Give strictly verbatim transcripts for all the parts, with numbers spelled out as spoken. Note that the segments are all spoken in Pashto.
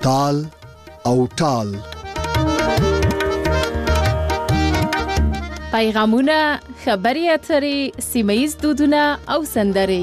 تال او ټال. پیغامونه، خبري اترې، سیمه‌ییز دودونه او سندرې.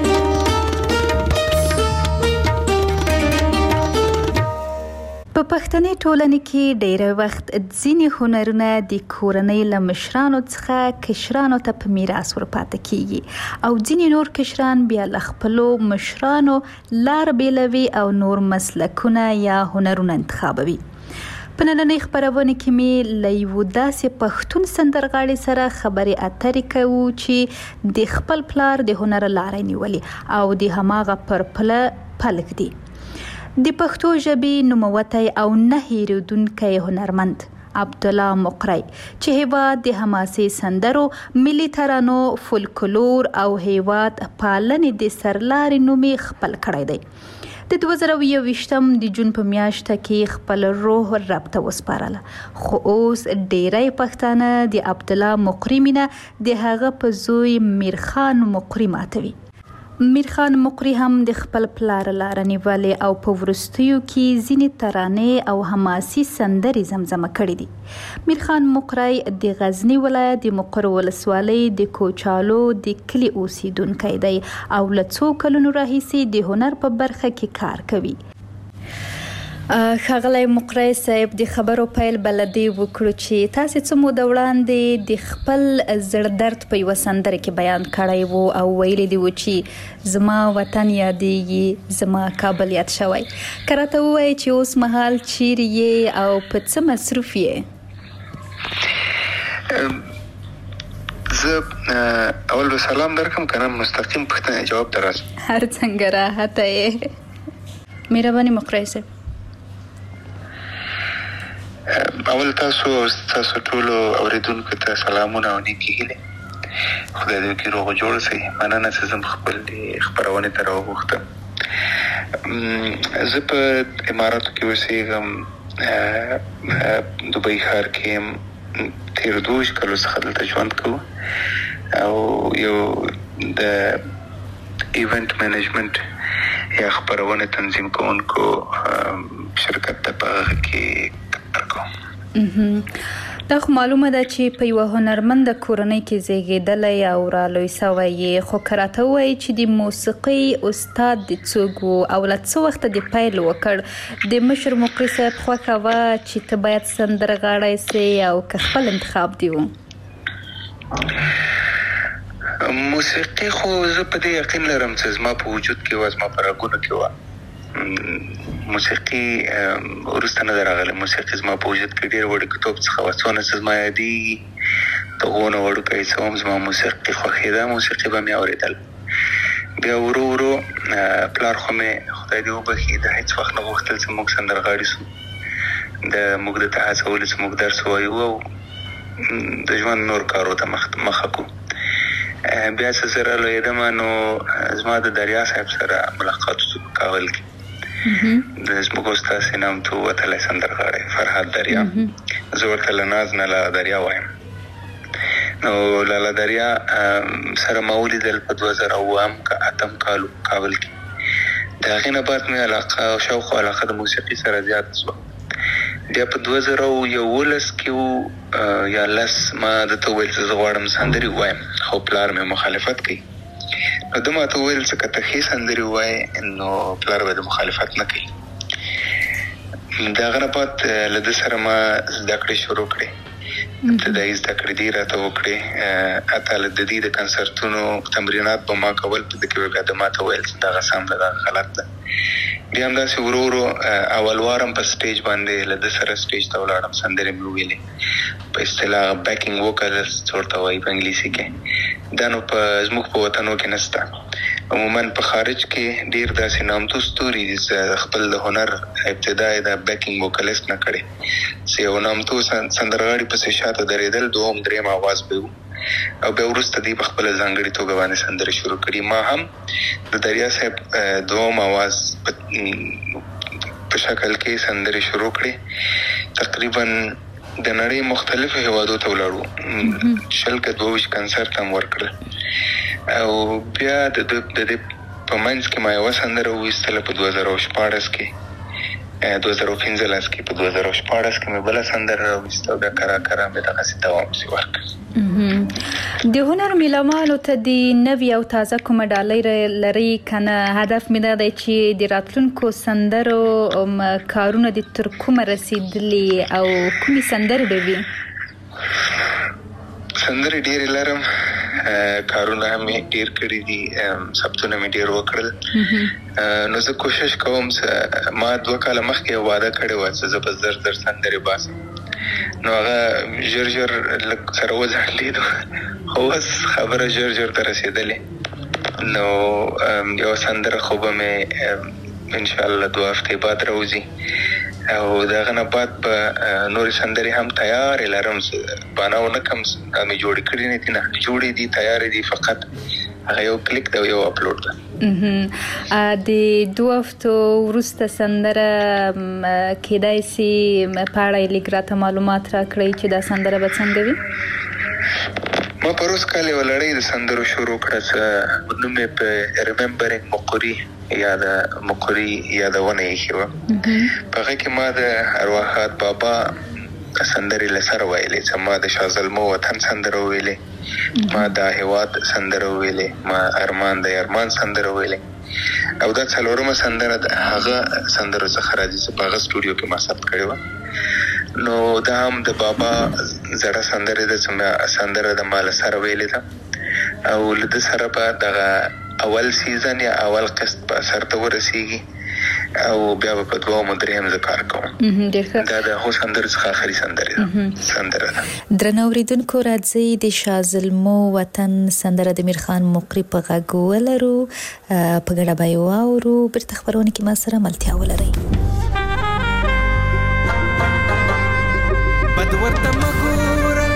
په پښتني ټولنې کې ډېر وخت ځینې هنرونه د کورنۍ له مشرانو څخه کشرانو ته په میراث ورپاتې کیږي او ځینې نور کشران بیا له خپلو مشرانو لار بیلوي او نور مسلکونه یا هنرونه انتخابوي. په نننۍ خپرونه کې مې له یو داسې پښتون سندرغاړي سره خبرې اترې کوو چې د خپل پلار د هنر لارې نیولې او د هماغه پر پله پلک دی. د پښتو ژبې نوموتی او نه هیریدونکی هنرمند عبدالله مقری چې هیواد د حماسي سندرو، ملي ترانو، فولکلور او هیواد پالنې د سرلارې نوم خپل کړی دی. د دوه زره یو ویشتم د جون په میاشته کې خپل روح رب ته وسپارله، خو اوس ډیری پښتانه د عبدالله مقری مینه د هغه په زوی میرخان مقری ماتوي. میرخان مقری هم د خپل پلار لار نیولې او په وروستیو کې ځینې ترانې او حماسي سندرې زمزمه کړې دي. میرخان مقری د غزنی ولایت د مقر ولسوالۍ د کوچالو د کلي اوسیدونکی دی او له څو کلونو راهیسې د هنر په برخه کې کار کوي. ښاغلی مقری صاحب، د خبرو پیل بلدی وکړو چې تاسې څه موده وړاندې د خپل زړه درد په یوه سندره کې بیان کړی وو او ویلي دي و چې زما وطن یادیږي، زما کابل یاد شوی. که راته ووایې چې اوس مهال چیرې یې او په څه مصروف یې؟ زه اول به سلام درکم که نه مستقیم پوښتنې جواب ته راسم؟ هر څنګه راحته یې. مهرباني مقری صاحب. اول تاسو تاسو ټولو اوریدونکو ته سلامونه او نیکې هیلې. خدای دې وکړي روغ جوړ شئ. مننه چې زه خپل خپرونې ته راوغوښتم. زه په اماراتو کې اوسېږم، دوبۍ ښار کې یم. تېرو دوه کالو څخه دلته ژوند کوو او یو د ایونټ مینجمنټ یا خپرونې تنظیم کوونکو شرکت ته په هغه کې دا خو معلومه ده چې په یوه هنرمنده کورنۍ کې زیږېدلی او رالوی سوی یې، خو که راته ووایي چې د موسیقۍ استاد د څوک و او له څه وخته دې پیل وکړ؟ د مشر مقری صاحب خوښه وه چې ته باید سندرغاړی سې او که خپل انتخاب دی و؟ موسیقي خو زه په دې یقین لرم چې زما په وجود کې وه، زما په رګونو کې وه. موسیقي وروسته نه ده راغلی. موسیقي زما په وجود کې ډېر وړوکتوب څخه وه. څونه چې زما یادېږي د غونه وړوکی څه وم، زما موسیقي خوښېده، موسیقي به مې اورېدل. بیا ورو ورو پلار خو مې خدای دې وبخي د هېڅ وخت نه غوښتل چې موږ سندرغاړي سو. د موږ د ته هڅولو چې موږ درس ووایو او د ژوند نور کارو ته مخه کړو. بیا چې زه رالویېدم نو زما د دریا صاحب سره ملاقات وشو په کابل کې. د زموږ استاد نامتو وتلی سندرغاړی فرهاد دریا، زه ورته له ناز نه لاله دریا وایم. نو لاله دریا سره ما ولیدل په دوه زره اووم که اتم کال کابل کې. د هغې نه بعد مې علاقه او شوق او علاقه د موسیقي سره زیاته شوه. بیا په دوه زره یولس کې یا لس ما درته وویل چې زه غواړم سندرې ووایم، خو پلار مې مخالفت کوي. نو ده ماته وویل چې که ته ښې سندرې ووایې نو پلار به د مخالفت نه کوي. د هغه نه بعد له ده سره ما زده کړې شروع کړې. ابتدایي زده کړې دې راته وکړې. حتی له د دې د کنسرتونو تمرینات به ما کول، په ده کې به بیا ده ماته ویل چې دغه سم ده، دغه غلط ده. بیا همداسې ورو ورو اول وارم په سټیج باندې له ده سره سټیج ته ولاړم، سندرې مې وویلې په اصطلاح بیکینګ ووکلست ورته وایي په انګلیسي کې. دا نو په زموږ په وطنو کې نشته. عموما په خارج کې ډېر داسې نامتو ستوري دي خپل د هنر ابتدا یې د بیکینګ ووکلست نه کړې، چې یو نامتو سندرغاړي پسې شاته درېدل، دوهم درېیم آواز به وو او بیا وروسته دوی په خپله ځانګړې توګه باندې سندرې شروع کړي. ما هم د دریا صاحب دوهم آواز په شکل کې سندرې شروع کړې. تقریبا د نړۍ مختلفو هیوادو ته ولاړو، شل که دوه ویشت کنسرت هم ورکړل او بیا د دې په منځ کې ما یوه سندره وویستله په دوه زره شپاړس کې دوه زره پنځلس کې په دوه زره شپاړس کې مې بل سندره راوستو بیا کرا کرا مې دغه څه دوام شي ورکړ. د هنر میلمانو ته د نوي او تازه کومه ډالۍ لري کنه هدف مې دا دی چې د راتلونکو سندرو کارونه د تر کومه رسیدلي او کومې سندرې به وي؟ سندرې ډېرې لرم، کارونه هم ډېر کړي دي، ثبتونه مې ډېر وکړل. نو زه کوشش کوم ما دوه کاله مخکې وعده کړې وه چې زه به زر زر سندرې باسم، نو هغه ژر ژر لږ سره وځنډېدو، خو اوس خبره ژر ژر ته رسېدلې. نو یو سندره خو به مې انشاءالله دوه هفتې بعد راوځي او دغه نه بعد به نورې سندرې هم تیارې لرم. بانه ونه کم مې جوړې کړي نه دي، نه جوړې دي، تیارې دي، فقط هغه یو کلیک دی او یو اپلوډ ده. د دوه هفتو وروسته سندره کېدای شي په اړه یې لږ راته معلومات راکړئ چې دا سندره به څنګه وي؟ ما پروس کال یوه لړۍ د سندرو شروع کړه چې نوم یې په ریممبرینګ مقري یا د مقري یادونه ایښې وه. په هغه کې ما د ارواحات بابا سندرې له سره ویلې، چې ما د شازلمو وطن سندره ویلې، ما د هیواد سندره ویلې، ما ارمان د ارمان سندره ویلې، او دا څلورمه سندره د هغه سندرو څخه راځي چې په هغه سټوډیو کې ما ثبت کړې وه. نو دا هم د بابا زړه سندرې ده چې ما سندره د ما له سره ویلې ده، او له ده سره به دغه اول سیزن یا اول قسط په سر ته ورسیږي او بیا په دوه مدرې هم زه کار کوم. دا د هو سندرو څخه آخري سندرې ده سندره ده. درنو اوریدونکو راځئ د شازلمو وطن سندره د میرخان مقری په غږ ولرو، په ګډه به یې واورو، بیرته خپرونه کې ما سره ملتیا ولرئ. بد ورته مګوره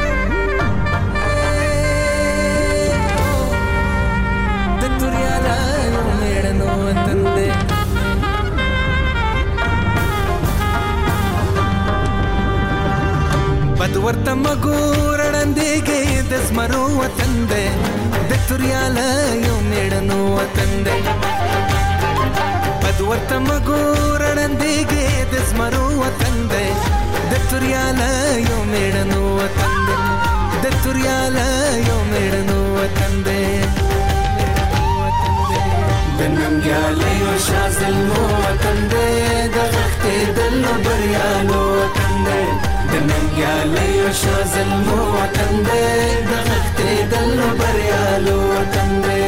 د توریاله یو میړنو وطن دی، بد ورته مګوره ړندېږي د زمرو وطن دی، د توریاله یو میړنو وطن دی. بد ورته مګوره ړندېږي د زمرو وطن دی، د توریاله یو میړنو وطن دی، د توریاله یو میړنو وطن دی. د ننګیالیو شازلمو وطن دی، د غښتېدلو بریالو وطن دی، د ننګیالیو شازلمو وطن دی، د غښتېدلو بریالو وطن دی.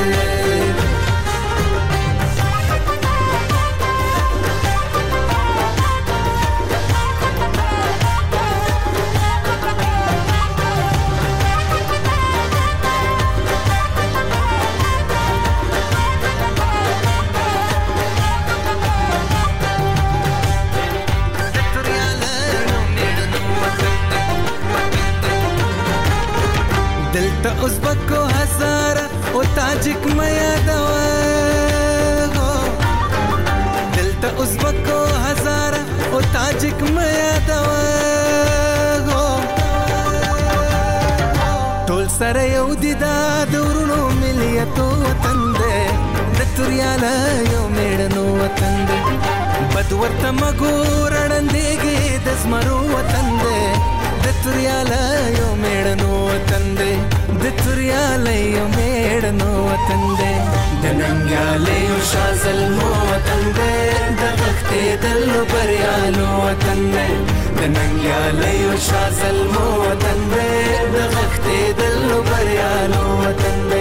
دلته ازبکو هزاره او تاجک مې یادوه، دلته ازبکو هزاره او تاجک مې یادوه، ټول سره یو دي دا د ورونو ملیتو وطن دی، د توریاله یو میړنو وطن دی. بد ورته مګوره ړندېږي د زمرو وطن دی، د توریاله یو میړنو وطن دی، د توریاله یو میړنو وطن دی. د ننګیالیو شازلمو وطن دی، د غښتېدلو بریالو وطن دی، د ننګیالیو شازلمو وطن دی، د غښتېدلو بریالو وطن دی.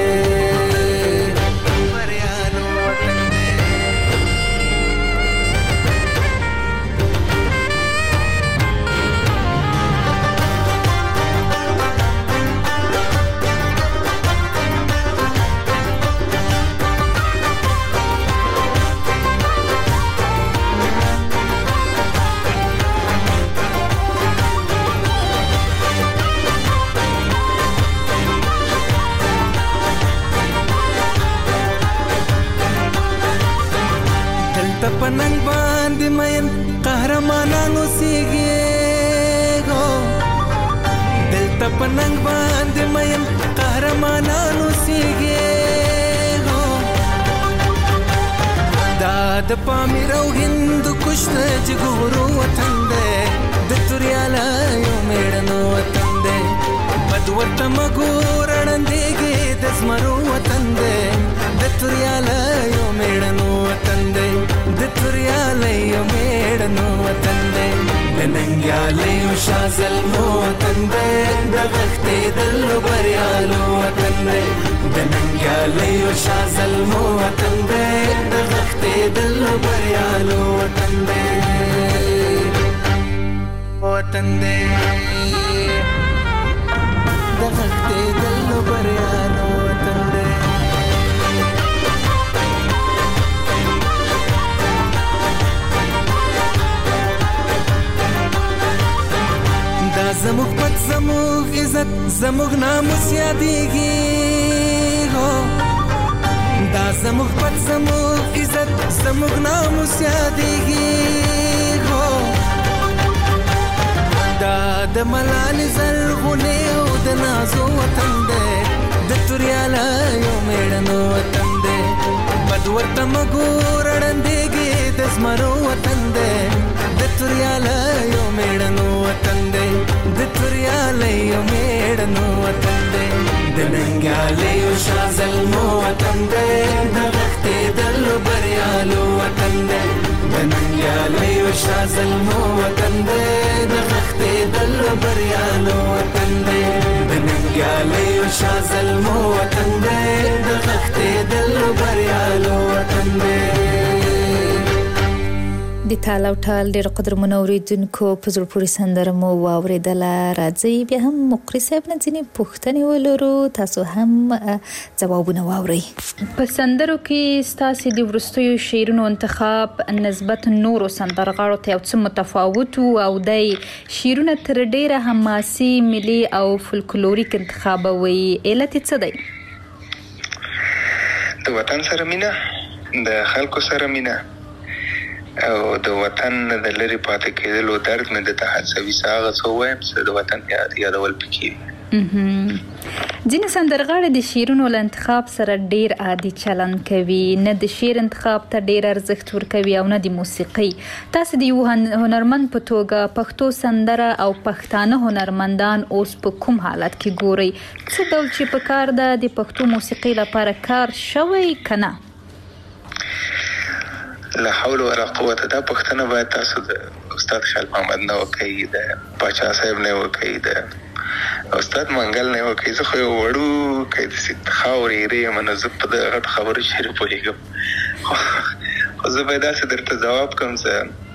پننګ باندې مین قهرمانانو سیږي، دلته پننګ باندې مین قهرمانانو سیږي، دا د پامیر او هند کشته جګورو وطن دی د توریاله یو میړنو وطن دی بد ورته مګور اړندېږي د زمرو وطن دی د توریاله یو میړنو وطن دی د توریاله یو میړنو وطن دی د ننګیاله یو شازلمو وطن دی د غښتېدلو بریالو وطن دی د ننګیاله یو شازلمو وطن دی د غښتېدلو بریالو وطن دی وطن دی د غښتېدلو بریالو وطن دی دا زموږ پت زموږ عزت زموږ ناموس یادېږي دا زموږ پت زموږ عزت زموږ ناموس یادېږي دا د ملالې زرغونې او د نازو وطن دی د توریاله یو میړنو وطن دی بد ورته مګور اړندېږي د زمرو وطن دی د توریاله یو میړنو وطن دی د توریاله یو میړنو وطن دی د ننګیاله یو شازلمو وطن دی د غښتېدلو بریالو وطن دی د ننګیاله یو شازلمو وطن دی د غښتېدلو بریالو وطن دی د ننګیاله یو شازلمو وطن دی د غښتېدلو بریالو وطن دی د تال او ټال ډېر قدرمنو اوریدونکو په زړه پورې سندره مو واورېدله. راځئ بیا هم مقري صاحب نه ځینې پوښتنې ولرو، تاسو هم ځوابونه واورئ. په سندرو کې ستاسې د وروستیو شعرونو انتخاب نسبت نورو سندرغاړو ته یو څه متفاوت و او دی شعرونه تر ډېره حماسي، ملي او فولکلوریک انتخابوي. علت یې څه دی؟ د وطن سره مینه، د خلکو سره مینه او د وطن د لرې پاتې کېدلو درد مې د تحسوي هغه څه ووایم چې د وطن یادول پکې وي. ځینې سندرغاړي د شعرونو له انتخاب سره ډېر عادي چلند کوي، نه د شعر انتخاب ته ډېر ارزښت ورکوي او نه د موسیقۍ. تاسو د یو هنرمند په توګه پښتو سندره او پښتانه هنرمندان اوس په کوم حالت کې ګورئ؟ څه ډول چې په کار ده د پښتو موسیقۍ لپاره کار شوی که نه؟ لا حول ولا قوت. دا پښتنه باید تاسو د استاد خیال محمد نه وکړئ، د پاچا صاحب نه وکړئ، د استاد منګل نه وکړئ. زه خو یو وړوکی داسې خاورې ایرې یم، نو زه په دغه غټ خبرو شعر پوهېږم. خو زه باید داسې درته ځواب کړم چې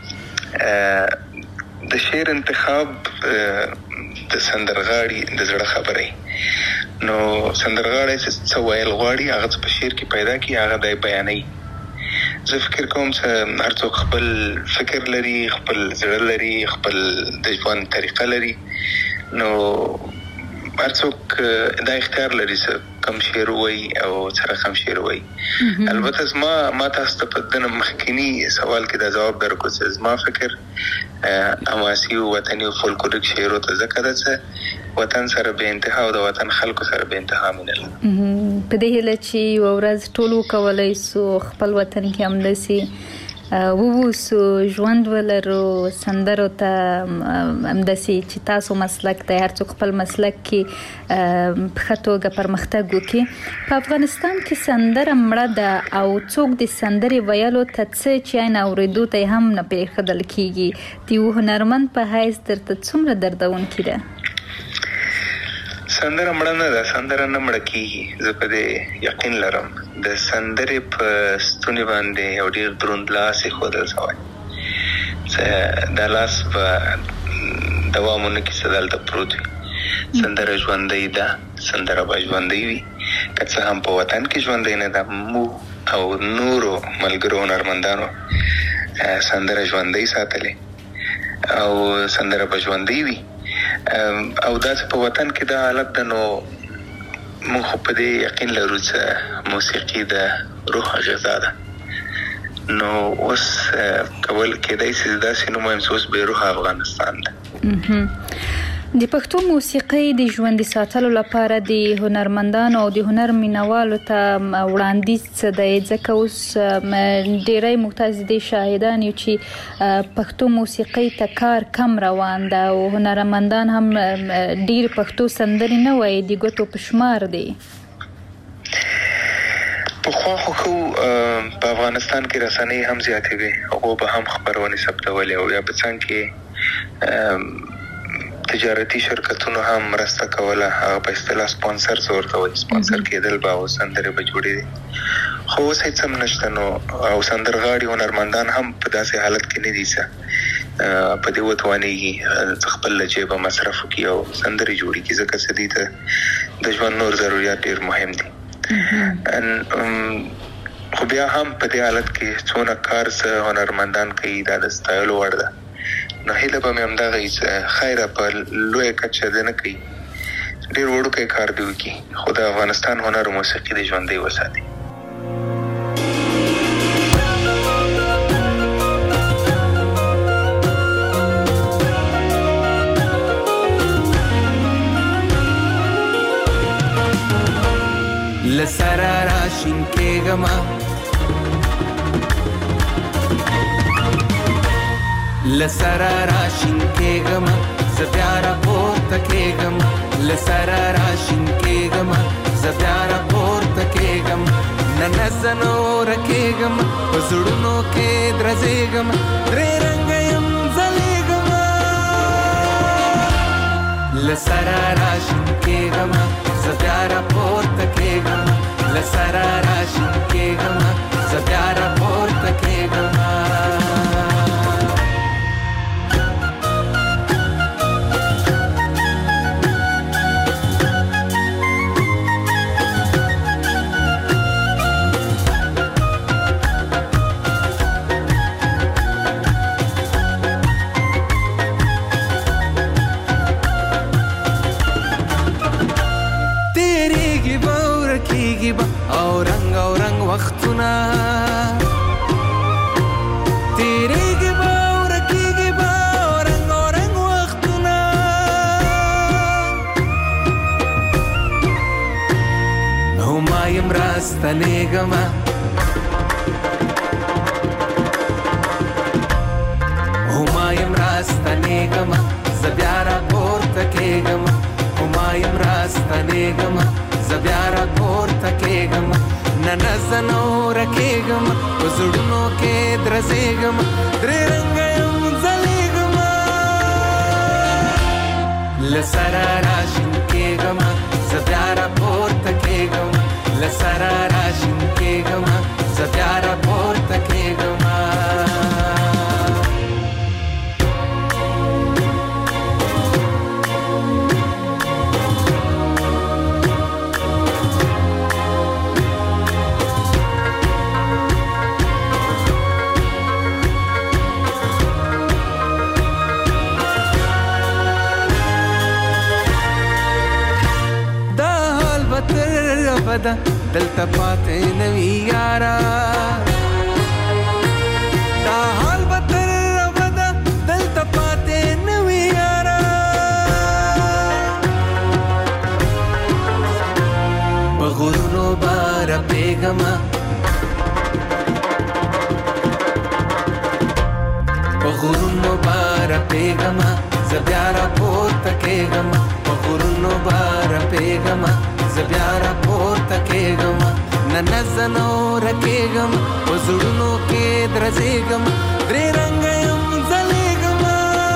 د شعر انتخاب د سندرغاړي د زړه خبرې. نو سندرغاړی چې څه ویل غواړي هغه څه په شعر کې پیدا کړي، هغه دی بیانوي. زه فکر کوم چې هر څوک خپل فکر لري، خپل زړه لري، خپل د ژوند طریقه لري. نو هر څوک دا اختیار لري چې کم شعر وایي او څه رقم شعر وایي. البته زما ما تاسو ته په دنه مخکینی سوال کې دا جواب درکړو چې زما فکر حماسي او وطني او فولکلوریک شعرو ته ځکه ده چې وطن سره به انتها او د وطن خلکو سره به انتها مینه لري. په دې هیله چې یوه ورځ ټول وکولی سو خپل وطن کې همداسې ووسو، ژوند ولرو، سندرو ته همداسې چې تاسو مسلک دی هر څوک خپل مسلک کې په ښه توګه پرمختګ وکړي. په افغانستان کې سندره مړه ده او څوک د سندرې ویلو ته څه چې عین اورېدو ته هم نه پرېښودل کېږي. د یو هنرمند په حیث درته څومره دردونکې ده؟ سندره مړه نه ده، سندره نه مړه کېږي. زه په دې یقین لرم. د سندرې په ستوني باندې یو ډېر دروند لاس ایښودل شوی چې دا لاس به دوام ونه کړي، چې دلته پروت وي. سندره ژوندۍ ده، سندره به ژوندۍ وي. که څه هم په وطن کې ژوندۍ نه ده، موږ او نورو ملګرو هنرمندانو سندره ژوندۍ ساتلې او سندره به ژوندۍ وي. او داسې په وطن کې دا حالت ده، نو موږ خو په دې یقین لرو چې موسیقي د روح غذا ده. نو اوس کول کېدای شي داسې نوم وایم چې اوس بې روح افغانستان ده. د پښتو موسیقۍ د ژوندي ساتلو لپاره د هنرمندانو او د هنر مینوالو ته وړاندیز څه دی؟ ځکه اوس ډېری موږ تاسې د شاهدان یو چې پښتو موسیقۍ ته کار کم روان ده او هنرمندان هم ډېر پښتو سندرې نه وایي، د ګوتو په شمار دی. پخوا خو خو په افغانستان کې رسنۍ هم زیاتې وې، هغو به هم خپرونې ثبتولې او یا په څنګ کې تجارتي شرکتونو هم مرسته کوله، هغه په اصطلاح سپانسرز ورته وایي، سپانسر کېدل به او سندرې به جوړېدې. خو اوس هېڅ هم نشته نو او سندرغاړي هنرمندان هم په داسې حالت کې نه دي چې په دې وتوانېږي خپل له جیبه مصرف وکړي او سندرې جوړې کړي، ځکه چې دې ته د ژوند نور ضروريات ډېر مهم دي. خو بیا هم په دې حالت کې څونه کار څه هنرمندان کوي دا د ستایلو وړ ده. نو هیله به مې همدغه وي چې خیره په لویه کچه دې نه کوي، ډېر وړوکی کار دې وکړي، خو د افغانستان هنر او موسیقي دې ژوندی وساتي. لسره راشین کېږمه لسره راشین کېږمه زه بیا راپورته کېږم، لسره راشین کېږمه زه بیا راپورته کېږم، ننه زه نوره کېږم په زړونو کې درزېږم، درې رنګه یم ځلېږمه. لسره راشین کېږمه زه بیا راپورته کېږم، لسره راشین کېږمه زه بیا راپورته کېږمه. او رنگ او رنگ وختونه تیریږي به او رکیږي به او رنگ او رنگ وختونه، او ما یم راستنېږمه او ما یم راستنېږمه زه بیا راپورته کېږم، او ما یم راستنېږمه زه بیا راپورته کېږم، ننه زه نوره کېږم په زړونو کې درزېږم، درې رنګه یم ځلېږمه. لسره راشین کېږم زه بیا راپورته کېږم، لسره راشین کېږم زه بیا راپورته کېږم. بدا دلته پاتې نوي یارا، دا حال به تر ابده دلته پاتې نوي یارا، په غرونو به رپېږمه په غرونو به رپېږمه زه بیا راپورته کېږم، په غرونو به رپېږمه زه بیا راپورته کېږم، ننه زه نوره کېږم په زړونو کې درزېږم، درې رنګه یم ځلېږمه.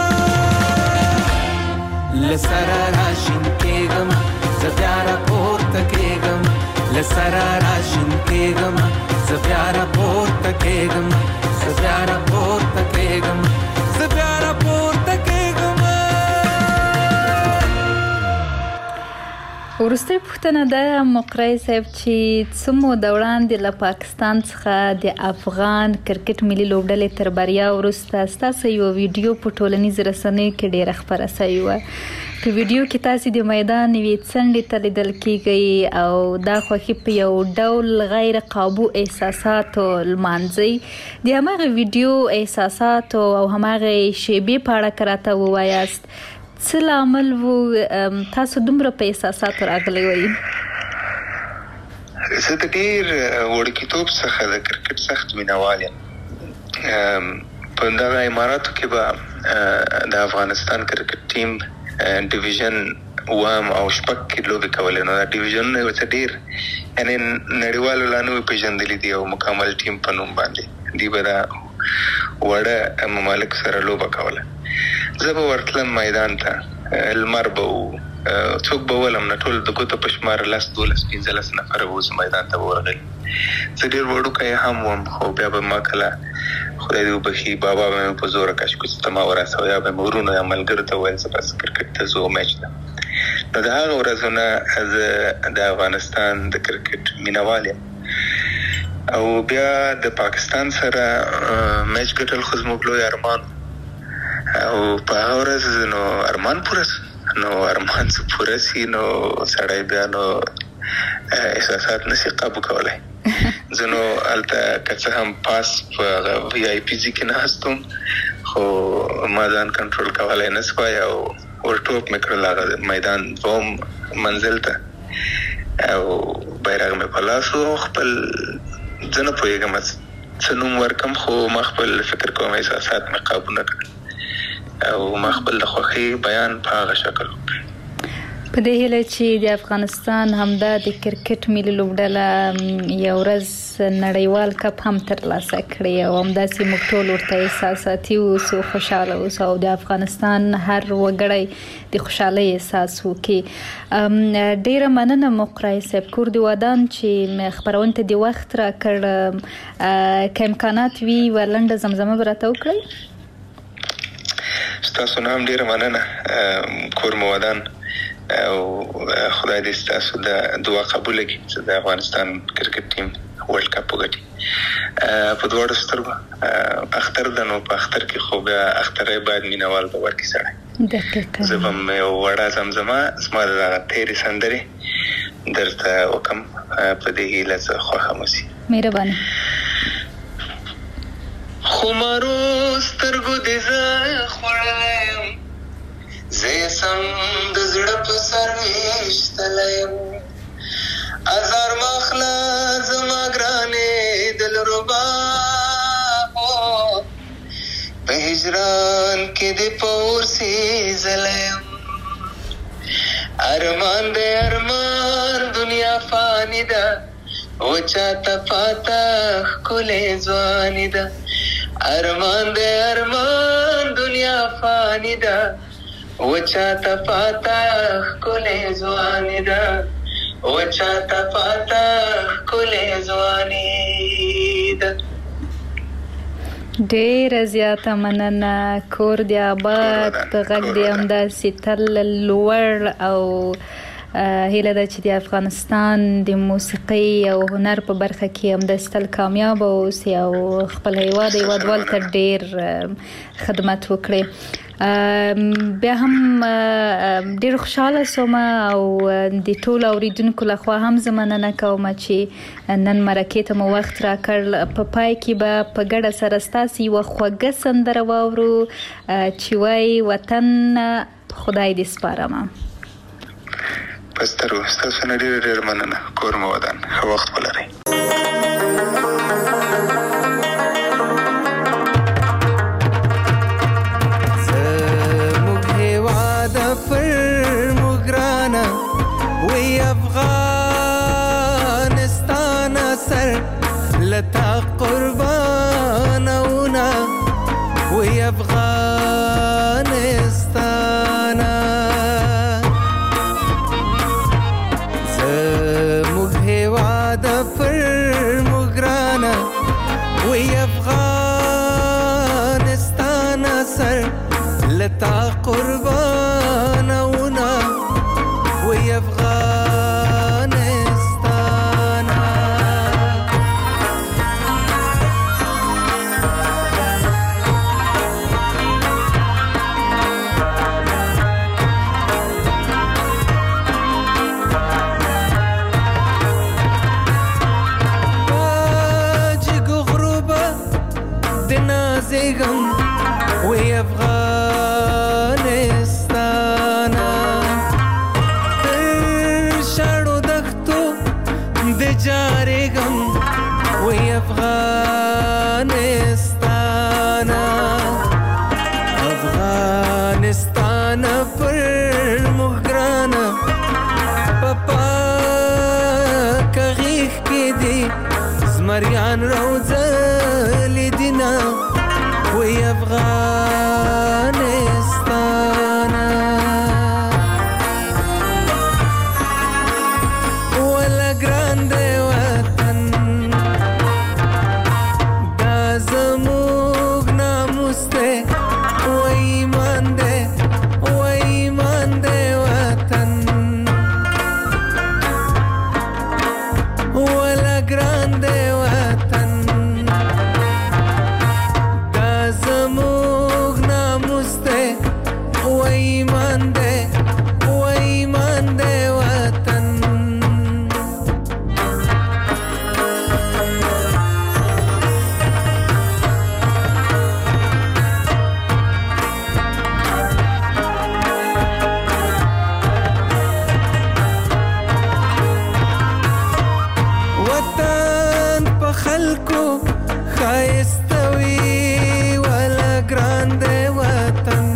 لسره راشین کېږم زه بیا راپورته کېږم، لسره راشین کېږم زه بیا راپورته کېږم، زه بیا راپورته کېږم، زه بیا راپورته کېږم. وروستۍ پوښتنه ده مقری صاحب چې څه موده وړاندې له پاکستان څخه د افغان کرکټ ملي لوبډلې تر بریا وروسته ستاسو یو ویډیو په ټولنیزو رسنیو کې ډېره خپره سوې وه. په ویډیو کې تاسې د میدان یوې څنډې ته لیدل کیږئ او دا خوښي په یو ډول غیر قابو احساساتو لمانځئ. د هماغه ویډیو احساساتو او هماغه شیبې په اړه که راته ووایاست څه لامل وو تاسو دومره په احساساتو راغلی وئ؟ زه د ډېر وړکیتوب څخه د کرکټ سخت مینهوال یم. په دغه اماراتو کې به د افغانستان کرکټ ټیم ډیویژن وام او شپږ کې لوبې کولې، نو دا ډیویژنونه یو څه ډېر یعنې نړیوالو لا نه وي پېژندلي دي او مکمل ټیم په نوم باندې دوی به دا وړه ممالک سره لوبه کوله. زه به ورتلم میدان ته، لمر به و، څوک به ولم نه، ټول د ګوتو په شمار لس دولس پنځلس نفره به اوس میدان ته به ورغلي. زه ډېر وړوکی هم وم، خو بیا به ما کله خدای دې وبخي بابا به مې په زوره کشکوچ ته ما ورسوه، یا به مې ورونو یا ملګرو ته ویل زه بس کرکټ ته ځو میچ ته. نو د هغه ورځو نه زه د افغانستان د کرکټ مینهوال یم. او بیا د پاکستان سره میچ ګټل خو زموږ لوی ارمان، او په هغه ورځ نو ارمان پوره سو. نو ارمان څه پوره سي نو سړی بیا نو احساسات نشي قابو کولی. زه نو هلته که څه هم پاس په وی آی پي جي کې ناست وم، خو ما ځان کنټرول کولی نه سوای او ورټوپ مې کړل هغه میدان دوم منزل ته، او بیرغ مې په لاس و. خپل زه نه پوهېږم څه نوم ورکم، خو ما خپل فکر کوم احساسات مې قابو نه کړل او ما خپل د خوښۍ بیان په هغه شکل وکړ. په دې هیله چې د افغانستان همدا د کرکټ ملي لوبډله یو ورځ نړیوال کپ هم ترلاسه کړي او همداسې موږ ټول ورته احساساتي اوسو، خوشحاله اوسو او د افغانستان هر وګړی د خوشحالۍ احساس وکړي. ډېره مننه مقرای صاحب، کور د ودان چې خپرونې ته د وخت راکړ. که امکانات وي یوه لنډه زمزمه به راته وکړئ؟ ستاسو نه هم ډېره مننه، کور مو ودان او خدای دې ستاسو د دعا قبوله کړي چې د افغانستان کرکټ ټیم ورلډ کپ وګټي. په دواړو سترګو اختر ده، نو په اختر کې خو بیا اختری باید مینهوال به ورکړي سړی. زه به م یو وړه زمزمه زما د دغه تېرې سندرې درته وکړم، په دې هیله زه خوښه مو سي. مهرباني. خمارو سترګو دې زه خوړلی یم، زه یې سم د زړه په سر ویشتلی یم. ازار ماخله زما ګرانې دلربا، په هجران کې دې په اور سیزلی یم. ارمان دې ارمان دنیا فانی ده، وچاته پاته ښکلې ځواني ده. ارمان دې ارمان دنیا فانی ده، وچاته پاته ښکلې ځواني ده، وچاته پاته ښکلې ځواني ده. ډېره زیاته مننه، کور دې آباد، غږ دې همداسې تل لوړ او هیله ده چې د افغانستان د موسیقۍ او هنر په برخه کې همداسې تل کامیاب اوسي او خپل هیواد هیوادوالو ته ډېر خدمت وکړي. بیا هم ډېر خوشحاله سوم او د ټولو اوریدونکو لخوا هم زه مننه کوم چې نن مرکې ته مو وخت راکړ. په پای کې به په ګډه سره ستاسې یوه خوږه سندره واورو چې وایي وطن خدای دې سپارمه. پسترو ستاسو نه ډېره ډېره مننه، کور مو ودان، ښه وخت ولرئ. زموږ هېواد پر موږ ګرانه وی افغانستان سر لتا قربانونه وی افغانستان. زموږ هېواد پر موږ ګرانه وی افغانستان سر لتا قربانونه وی افغانستان. باجګو غروبه د نازېږم وی افغانستان. زمریان روزلی دینا وی افغانستانا ولا گرانده وطن دا زموگ ناموس ده و ایمان ده و ایمان ده وطن ولا grande وطن دا زموگ ناموس ده و ایمان ده و ایمان ده وطن وطن په خلکو ښایستوي ولا ګرانده وطن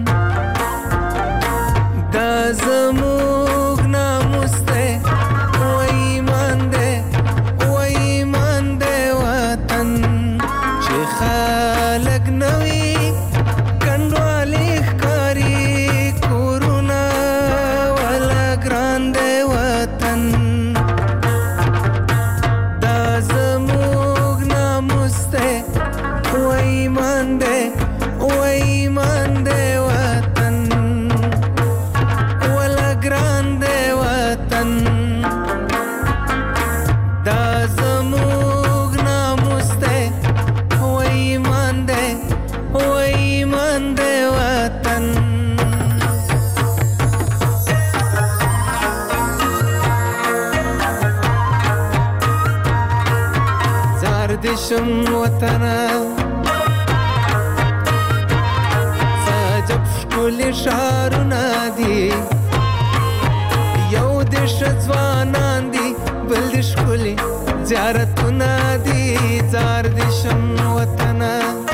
دا زموږ ناموس دی و ایمان دی و ایمان دی وطن چې خلک نه وي کنډوالې ښکاري کورونه ولا ګرانده وطن و ایمان ده و ایمان ده وطن ولا گرانده وطن دا زموگ ناموس ده و ایمان ده و ایمان ده وطن زاردشم وطنه ښکلي ښارونه دي یو د ښه ځوانان دي بل د ښکلي زیارتونه دي زار د شم وطنه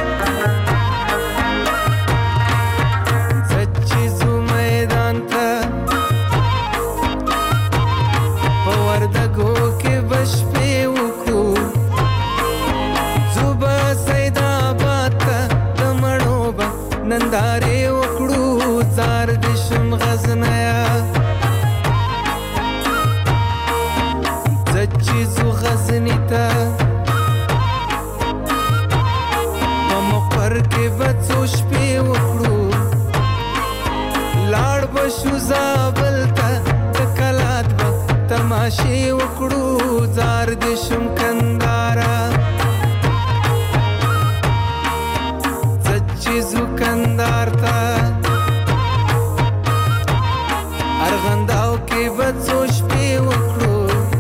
زه چې ځو میدان ته په وردګو کې به شپې وکړو ځو به سیدآباد ته د مڼو به نندارې وکړو زار د شم غزنیا زه چې ځو غزني ته په مقر کې به څو شپې وکړو لاړ به شو زابل ته د کلات به تماشې وکړو زار د شم کندهاره زه چې ځو کندهار ته ارغنداو کې به څو شپې وکړو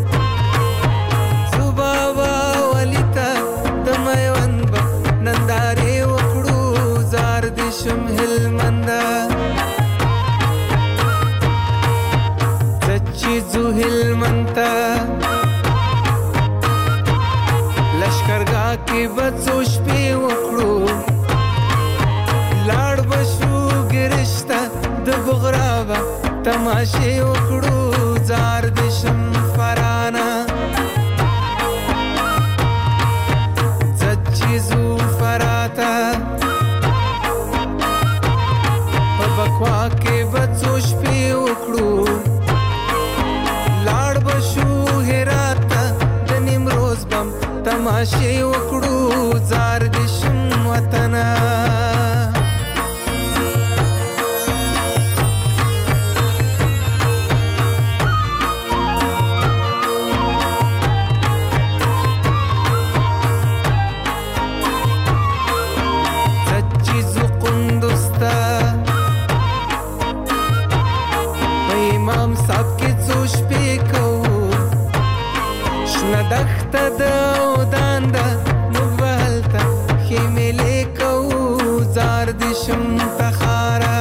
ځو بابا ولي ته د میوند به نندارې وکړو زار د شم هلمنده زه چې ځو هلمند ته لشکرګاه کې به څو شپې وکړو لاړ به شو ګرشته د بغرابه تماشې وکړو زار د شم فرانه زه چې ځو فراته په بکوا کې به څو شپې وکړو لاړ به شو هرات ته د نیمروز بم تماشې وکړو زار د شم وطنه دخته د اودان ده موږ به هلته ښې مېلې کوو زار د شم تخاره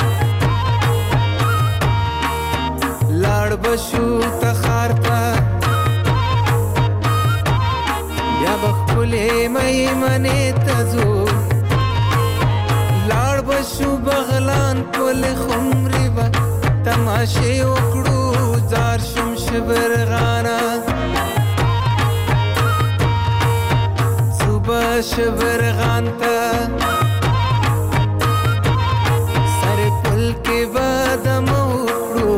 لاړ به شو تخار ته بیا به ښکلې میمنې ته ځو لاړ به شو بغلان پلې خمرې به تماشې وکړو زار شم شبرغانه شبرغان ته سر پل کې به دمه وکړو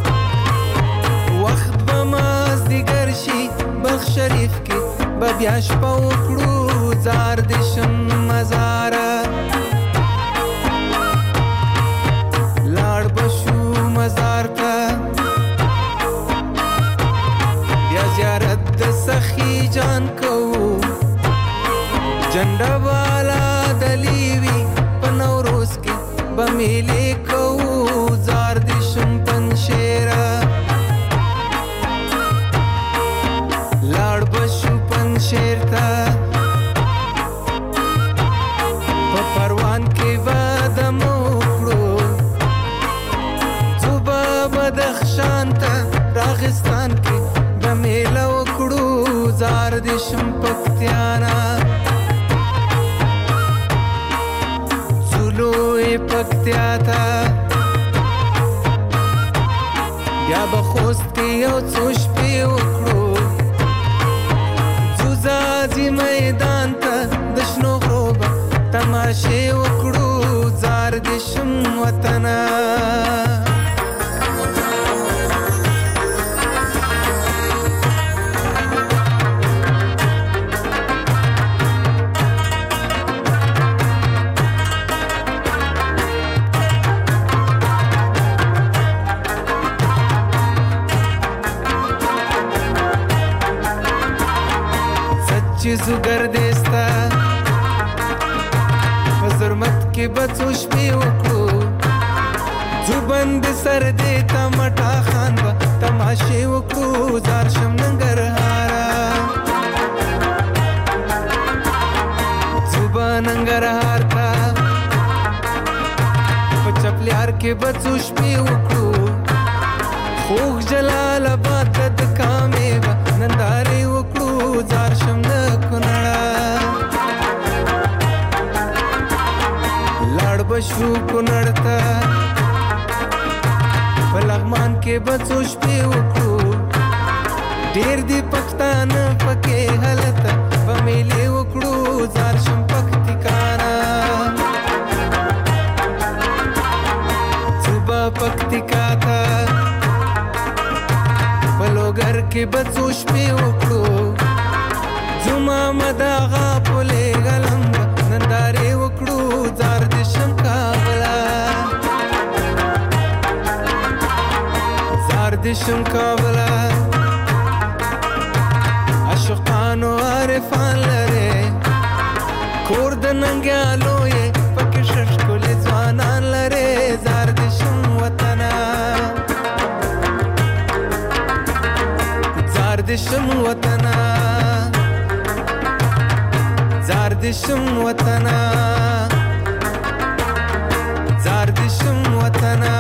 وخت به مازدیګر شي بلخ شریف کې به بیا شپه وکړو زار دې شم مزاره لاړ به شو مزار ته بیا زیارت د سخي جان کوو جنډه والا دلیوي په نوروز کې به میلې کوو زار دې شم پنشیره لاړ به شو پنشیر ته په پروان کې به دمه وکړو ځو به بدخشان ته راغستان کې به میله وکړو زار دې شم پکتیانا زولوی پکتیا ته بیا به خوست کې یو څو شپې وکړو ځو ځاځي میدان ته د شنو غرو به تماشې وکړو زار دې شم وطنه چیزو گردستا وزرمت کې بچو شپې وکړو ځو بند سر دې تمټا خان به تماشې وکړو زار شم ننګرهارا ځو به ننګرهار ته په چپلیار کې بچو شپې وکړو خوږ جلال آباد ته د کامې به نندارې وکړو زار شم د کونړه لاړ به شو کونړ ته په لغمان کې به څو شپې وکړو ډېر دي پښتانه پکې هلته به میلې وکړو زار شم پکتیکانا څو به پکتیکا ته په لوګر کې به څو شپې وکړو زما مداغا پولې غلم نندارې وکړو زار دې شم کابلا زار دې شم کابلا عاشقانو عارفان لري کور د ننګیالو یې پکې ښکلي ځوانان لري زار دې شم وطنه زار دې شم وطنه زار دې شم وطنه زار دې شم وطنه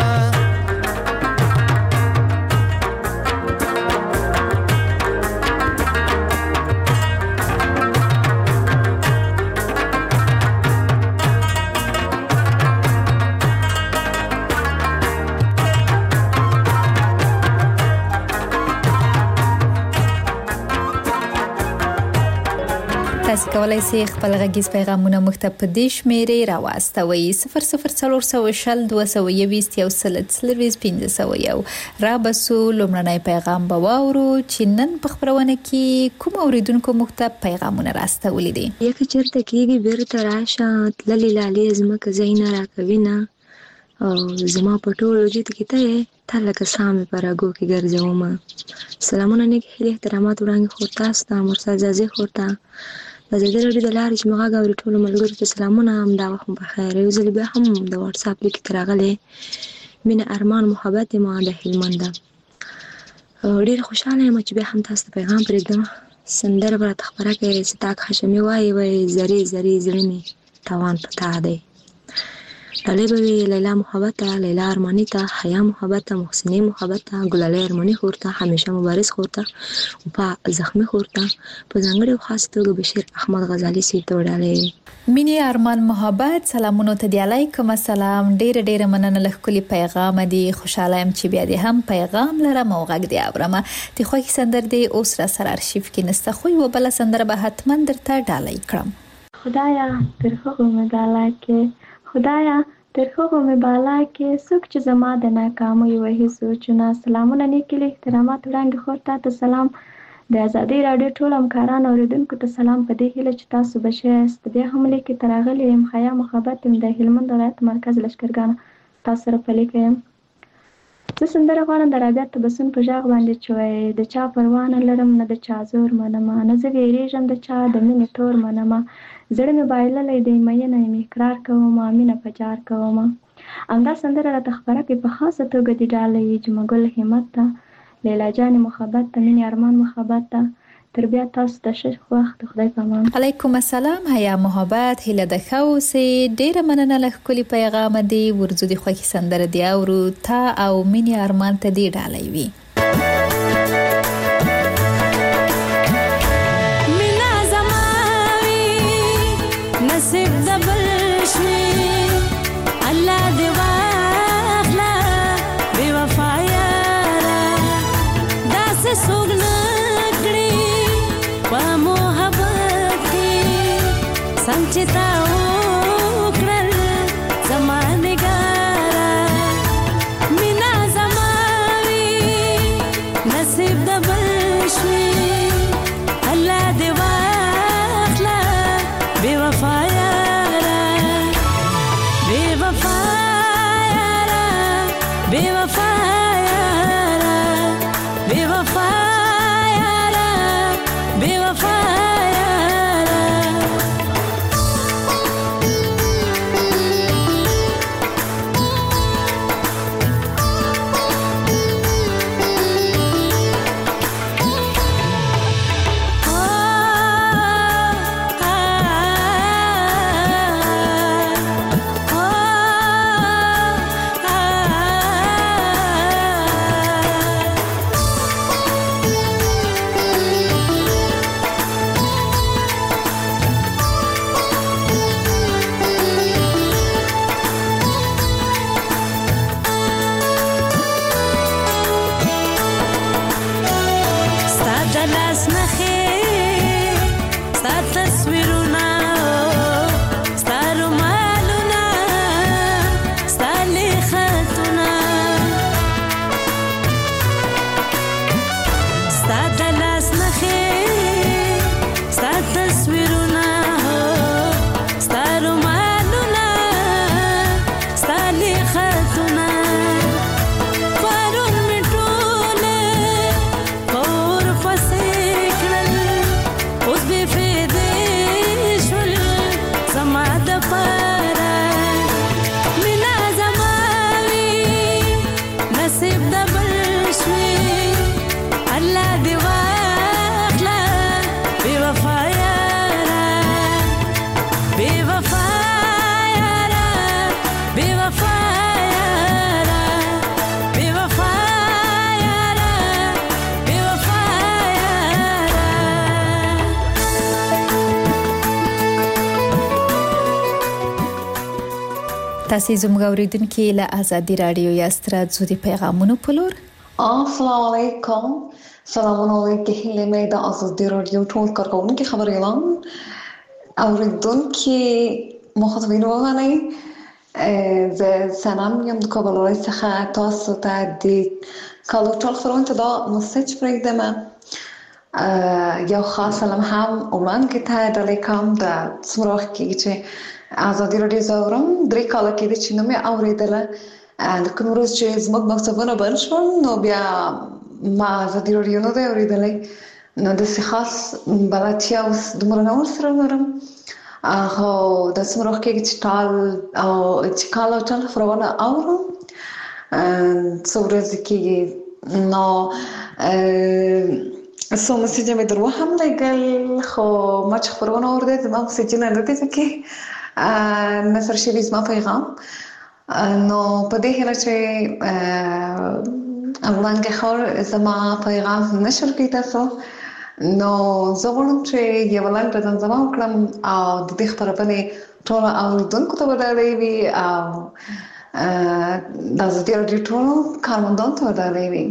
تاسو کولای شئ خپل غږیز پیغامونه موږ ته په دې شمیرې راواستوئ صفر صفر څلور سوه شل دوه سوه یویشت یو سل څلوېښت پنځه سوه یو را بسو لومړنی پیغام به واورو چې نن په خپرونه کې کوم اوریدونکو موږ ته پیغامونه راستولي دي یک چرته کېږي بیرته راشه تللې لالې زمکه زینه راکوي نه او زما په ټول وجود کې ته یې تا لکه سامې په راګو کې ګرځومه سلامونه نیک هیلې احترامات وړاندې خور تاسو ته مرسا زازي خور ته د ازادي راډیو د لارې چې موږ غږ اوري ټولو ملګرو ته سلامونه همدا وخت مو بخیر یو ځل بیا هم د واتساپ لیک کې راغلی مینه ارمان محبت ما د هلمند ډېر خوشحاله یم چې بیا هم تاسو ته پیغام پرېږدم سندره به راته خپره کړې چې تاک هاشمي وایي وایي زرې زرې زړه مې تاوان په تا دی ډالۍ به وي لیلا محبت ته، لیلا ارماني ته، حیا محبت ته، محسنې محبت ته، ګلالۍ ارماني خور ته، همیشه مبارز خور ته، وفا زخمي خور ته، په ځانګړې او خاص توګه بشیر احمد غزالي صاحب ته ډالۍ وي. مینې ارمان محبت سلامونو ته دی. علیکم السلام. ډیره ډیره مننه له ښکلي پیغام دی. خوشاله یم چې بیا دې هم پیغام لرم او غږ دی اورم. د خوښي سندر دی اوس را سره ارشیف کې نسته، خو یو بل سندر به حتما درته ډالۍ کړم. خدایا تر هغو مې بالا کې، خدایا تر هغو مې بالا کې، څوک چې زما د ناکامۍ وهي سوچونه. سلامونه نیکې له احترامات وړاندې خور ته سلام. د ازادۍ راډیو ټول همکاران اوریدونکو ته سلام، په دې هیله چې تاسو به ښه یاست. بیا هم لیکې ته راغلی یم، حیا محبت یم د هلمند ولایت مرکز لښکرګانو، تاسو سره په لیکه یم. زه سندره غواړم د رابعه تبسم په غږ باندې چې وایي د چا پروا نه لرم نه د چا زور منمه، نه زه ویرېږم د چا د مینې تور منمه، زړه مې بایللی دی مینه یم اقرار کومه، مینه په جار کومه. همدا سندره راته خپره کړي په خاصه توګه دې ډالۍ جمعه ګل همت ته، لیلا جان محبت ته، مینې ارمان محبت ته. تر بیا تاسو ته ښه وخت، خدای په امان. علیکم السلام. حیا محبت هیله د ښه اوسې. ډیره مننه له ښکلي پیغام دی. ورځو د خوښي سندره دی اورو تا او مینې ارمان ته دې ډالۍ وي. مینا زماوي نصیب د بل شوي، الله دې واخله بې وفایا څوک نه کړي په محبت کې، څنګه چې تا وکړل زما نګاره. مینا زما وي نصیب د بل شوي، الله دې واخله بې وفا یاره، بې وفا یاره، بې وفا تاسو زموږ اوریدونکو له ازادي رادیو یاست راځو د پیغامونو په لور. السلام علیکم. سلامونه علیکم هیله مې د ازادي رادیو ټول کارکونکو خبريالان اوریدونکو مخاطبین وغوښتنې ز سلام یم د کابل ولایت څخه تاسو ته د کالو ټول فرونت دا مسج پرېږدم. یو خاص سلام هم وړاندې ته ډالۍ کوم د څومره وخت کېږي چې ازادي رادیو زورم درې کاله کېږي چې نو مې اورېدله. د کوم ورځ چې زموږ مکتبونه بند شول نو بیا ما ازادي رادیو نه دی اورېدلی، نو داسې خاص بلدتیا اوس دومره نه ورسره لرم. خو د څومره وخت کېږي چې ټال او چې کال او ټال خپرونه اورم څو ورځې کېږي، نو څو مسیجه مې در وهم لګل، خو ما چې خپرونه اورېده زما مسیجونه نه دي پکې نثر شوي زما پیغام نو په دې هله چې وړاندې خور زما پیغام نشر کړی تاسو نو زه غواړم چې یو لاندې ځنځما وکړم او د دې خبرونه ټول اوریدونکو ته ودرې وي او دا زه دې ټول کارمندان ته ودرې وي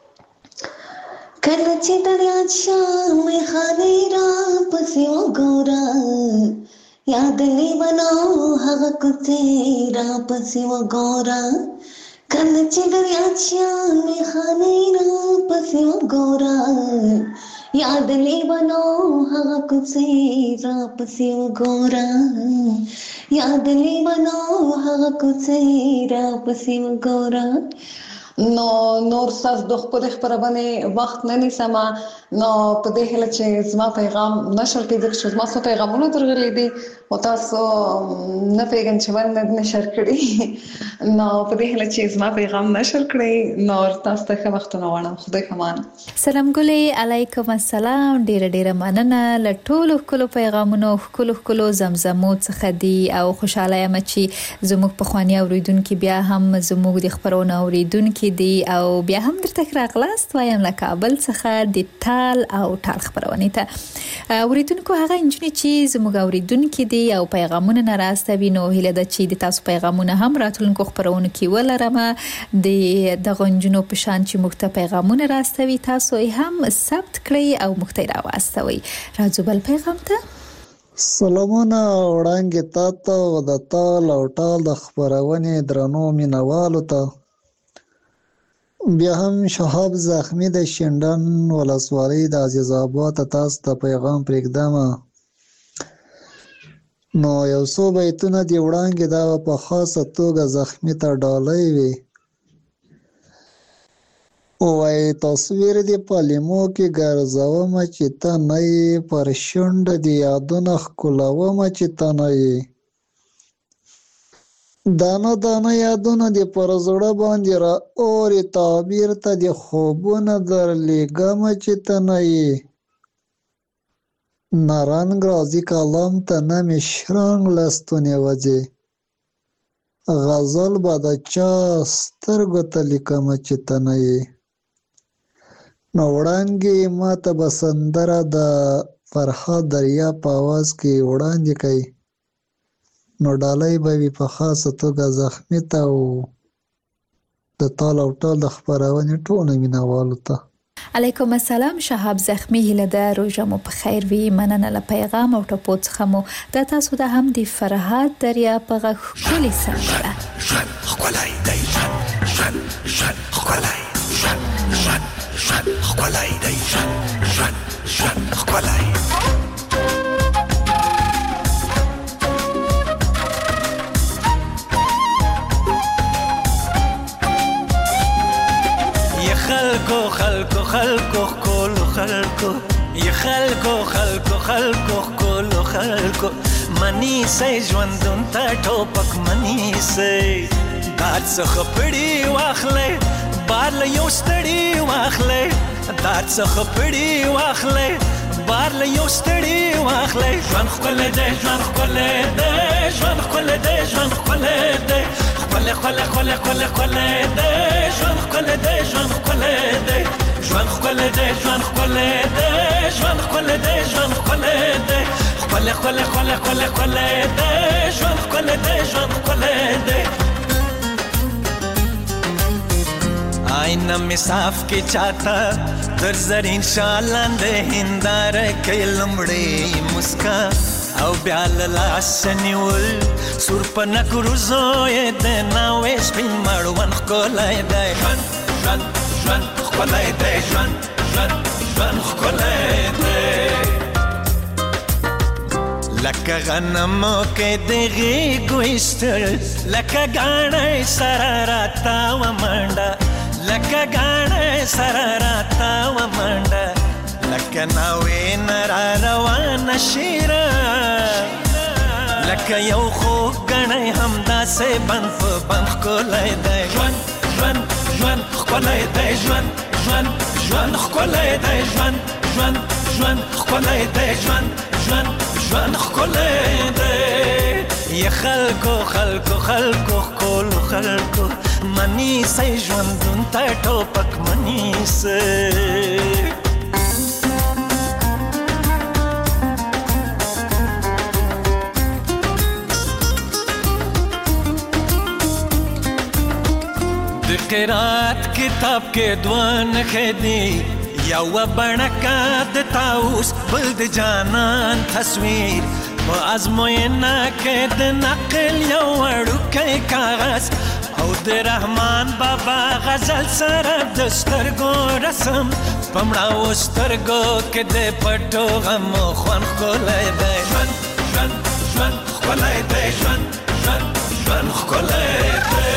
کله چې دریا شامې خانې را پسې وګوره یاد لیونو هغه کوڅې را پسې وګوره کله چې دریا شامې خانې را پسې وګوره یاد لیونو هغه کوڅې را پسې وګوره یاد لیونو هغه کوڅې را پسې وګوره نو نور ساز د خپل خبرونه وخت نه نیسم نو په دې هله چې زما پیغام نشر کړي چې زما څو پیغامونه درغلي دي او تاسو نه پیغام چې باندې نشر کړي نو په دې هله چې زما پیغام نشر کړي نو تاسو ته ښه وخت نه وړم خدای کمان سلام ګلې علیکم السلام ډېر ډېر مننه لټول کلو پیغامونو کلو کلو زمزمو څخه دي او خوشاله یم چې زموږ په خواني اوریدونکو بیا هم زموږ د خبرونه اوریدونکو دي او بیا هم درته راغلاست وایم له کابل څخه د تال او ټال خبرونه ته اوریدونکو هغه انجنې چې زموږ اوریدونکو دي او پیغامونه ناراستوي نو هله د چې د تاسو پیغامونه هم راتلونکو خبرونه کې ولرم د دغه انجنو په شان چې مخته پیغامونه راستوي تاسو هم ثبت کړئ او مخته راوستوي راځو بل پیغام ته سلامونه وړاندې تاسو د تال او ټال د خبرونه درنو مینوالو ته بیا هم شهاب زخمی د شندن ولسوالۍ د عزیز آباد تاسو ته پیغام پرېږدم نو یو څو بیتونه دی وړاندې دا په خاصه توګه زخمی ته ډالۍ وي وای تصویر دی پالیمو کې ګرځوم چې ته نه یې پر شونډه دی یادونه ښکلوم چې ته نه یې دانه دانه یادونه دی پر زړه باندې را اورې تعبیر ته دی خوبونه درلیږم چې ته نه یې نه رنګ راځي کلام ته نه مې شرنګ له ستونې وځي غزل به د چا سترګو ته لیکم چې ته نه یې نو وړاندې ما ته به سندره د فرهاد دریا په اواز کې وړاندې کوي نو ډالۍ به وي په خاصه توګه زخمي ته او د تال او ټال د خبرونې ټولو مینوالو ته علیکم السلام شهاب زخمی هله ده روژه مو په خیر وي مننه له پیغام او ټپو څخه مو د تاسو د هم د فرهاد دریا په غږ ښکلې سندره ژوند ښکلی دی ژوند ژوند ژوند ښکلی ژوند ژوند ژوند ښکلی دی ژوند ژوند ژوند ښکلی خلکو خلکو خلکو خلکو خلکو ی خلکو خلکو خلکو خلکو خلکو منی سي ژوندون ته ټوپک منی سي دات څخه پړی واخلې بار له یو ستړی واخلې دات څخه پړی واخلې بار له یو ستړی واخلې ژوند خپل دې ژوند خپل دې ژوند خپل دې ژوند خپل دې خپل خپل خپل خپل خپل دې ژوند خپل دې ژوند خپل دې ژوند خپل دې ژوند خپل دې ژوند خپل دې ژوند خپل دې خپل خپل خپل خپل خپل دې ژوند خپل دې ژوند خپل دې آینه می صاف کی چاته در زرین شالاند هندار کې لمړې مسکا او بیا لاس نیول سور پنا کروزو یې د ناوې سپین مړوند کولای دی ژوند ژوند ژوند کولای دی ژوند ژوند ژوند کولای دی لکه غنم کې دغه ګوښتل لکه غاڼې سره راتا و منډه لکه غاڼې سره راتا و منډه لکه ناوې نرا روان شیرا لکه یو خو غاڼې همدا سه بند په بند کولای دی ژوند ژوند ژوند کولای دی ژوند ژوند ژوند کولای دی ژوند ژوند ژوند کولای دی ژوند ژوند ژوند کولای دی ی خلکو خلکو خلکو ښکلو خلکو منیسئ ژوندون ته ټوپک منیسئ د قرات کتاب کې دوه نښې دي یوه بڼکه د طاووس بل د جانان تصویر په ازموینه کې د نقل یو وړوکی کاغذ او د رحمان بابا غزل سره د سترګو رسم په مړاوو سترګو کې د پټو غمو خوند ښکلی دی ژوند ژوند ژوند ښکلی دی ژوند ژوند ژوند ښکلی دی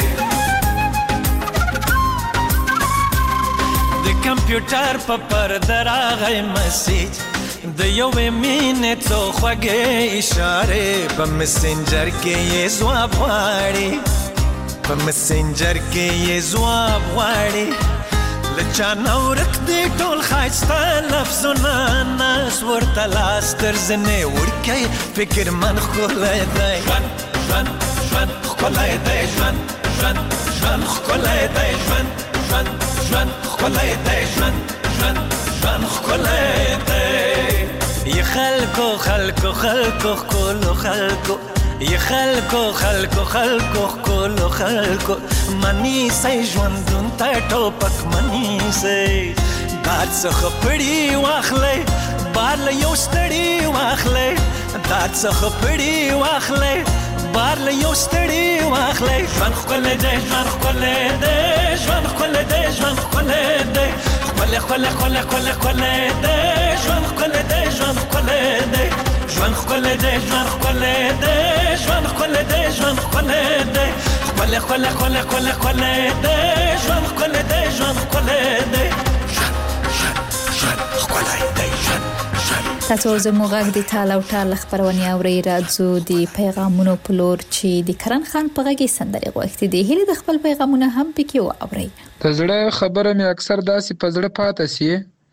د کمپیوټر په پرده راغی مسیج د یوې مینې څو خوږې اشارې په مسنجر کې یې ځواب غواړي په مسنجر کې یې ځواب غواړي له چا نه ورک دي ټول ښایسته لفظونه ناز ورته لاس تر زنې وړکی فکرمن ښکلی دی ژوند ژوند ژوند ښکلی دی ژوند ژوند ژوند ښکلی دی ژوند ژوند ژوند ښکلی دی ژوند ژوند ژوند ښکلی دی ی خلکو خلکو خلکو ښکلو خلکو ی خلکو خلکو خلکو ښکلو خلکو منیسئ ژوندون ته ټوپک منیسئ باد څخه پړي واخلئ بار له یو ستړي واخلئ داد څخه پړي واخلئ بار له یو ستړي واخلئ ژوند ښکلی دی ژوند ښکلی دی ژوند ښکلی دی ژوند ښکلی دی ښکلی ښکلی ښکلی ښکلی ښکلی دی ژوند ښکلی دی ژوند ښکلی دی ژوند ښکلی دی ژوند ښکلی دی ژوند ښکلی دی ژوند ښکلی دی ښکلی ښکلی ښکلی ښکلی ښکلی دی ژوند ښکلی دی ژوند ښکلی دی ژوند ژوند ژوند ښکلی دی ژوند تاسو زموږ غږ د ټال او ټال خبرونه اورئ راځو د پیغامونو په لور چې د کرن خان په غږ سندرې غوښتي دي هلي د خپل پیغامونه هم پکې واورئ د زړه خبره مې اکثر داسې په زړه پاتې سي